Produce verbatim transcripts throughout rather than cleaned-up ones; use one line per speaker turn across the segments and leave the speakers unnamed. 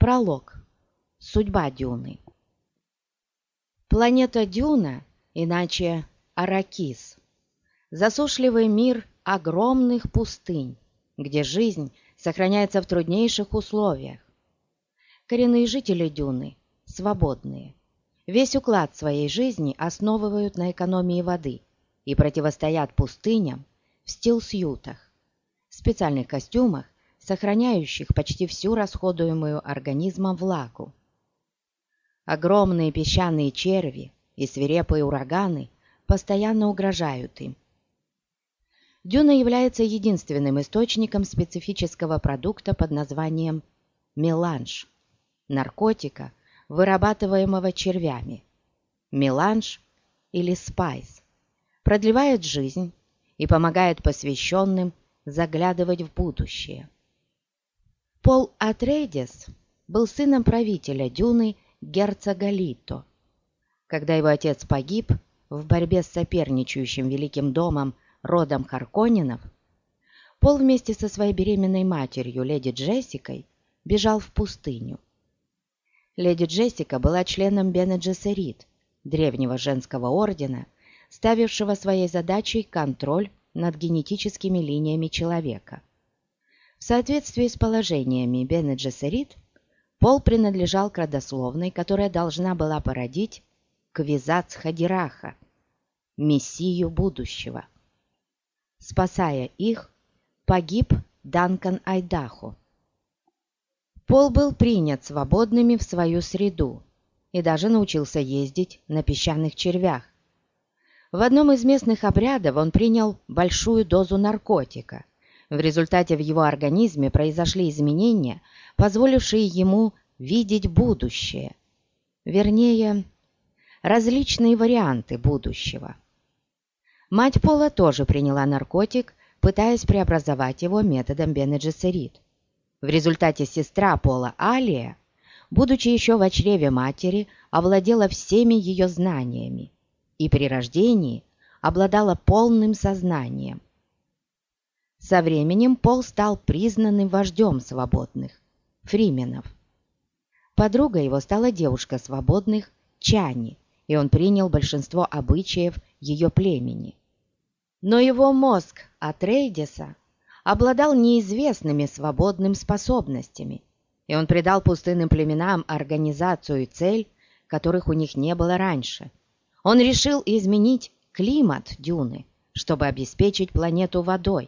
Пролог. Судьба Дюны. Планета Дюна, иначе Аракис, засушливый мир огромных пустынь, где жизнь сохраняется в труднейших условиях. Коренные жители Дюны свободные. Весь уклад своей жизни основывают на экономии воды и противостоят пустыням в стилсьютах, специальных костюмах, сохраняющих почти всю расходуемую организмом влагу. Огромные песчаные черви и свирепые ураганы постоянно угрожают им. Дюна является единственным источником специфического продукта под названием меланж – наркотика, вырабатываемого червями. Меланж или спайс продлевает жизнь и помогает посвященным заглядывать в будущее. Пол Атрейдис был сыном правителя Дюны герцога Лито. Когда его отец погиб в борьбе с соперничающим великим домом родом Харконненов, Пол вместе со своей беременной матерью, леди Джессикой, бежал в пустыню. Леди Джессика была членом Бене Джессерит, древнего женского ордена, ставившего своей задачей контроль над генетическими линиями человека. В соответствии с положениями Бене Джессерит, Пол принадлежал к родословной, которая должна была породить Квизац-Хадираха, мессию будущего. Спасая их, погиб Данкан Айдахо. Пол был принят свободными в свою среду и даже научился ездить на песчаных червях. В одном из местных обрядов он принял большую дозу наркотика. В результате в его организме произошли изменения, позволившие ему видеть будущее. Вернее, различные варианты будущего. Мать Пола тоже приняла наркотик, пытаясь преобразовать его методом Бене Джессерит. В результате сестра Пола Алия, будучи еще в чреве матери, овладела всеми ее знаниями и при рождении обладала полным сознанием. Со временем Пол стал признанным вождем свободных, фрименов. Подруга его стала девушка свободных, Чани, и он принял большинство обычаев ее племени. Но его мозг Атрейдиса обладал неизвестными свободным способностями, и он придал пустынным племенам организацию и цель, которых у них не было раньше. Он решил изменить климат Дюны, чтобы обеспечить планету водой.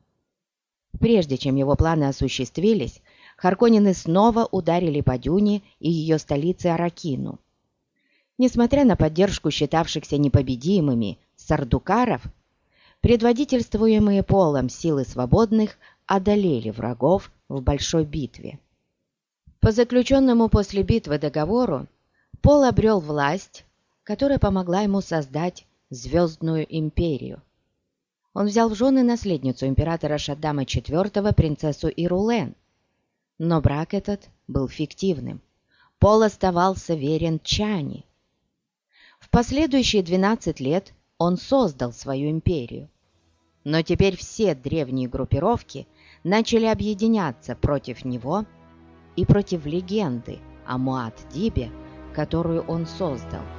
Прежде чем его планы осуществились, Харконнены снова ударили по Дюне и ее столице Аракину. Несмотря на поддержку считавшихся непобедимыми сардукаров, предводительствуемые Полом силы свободных одолели врагов в большой битве. По заключенному после битвы договору Пол обрел власть, которая помогла ему создать Звездную империю. Он взял в жены наследницу императора Шаддама четвёртого, принцессу Ирулен. Но брак этот был фиктивным. Пол оставался верен Чани. В последующие двенадцать лет он создал свою империю. Но теперь все древние группировки начали объединяться против него и против легенды о Муаддибе, которую он создал.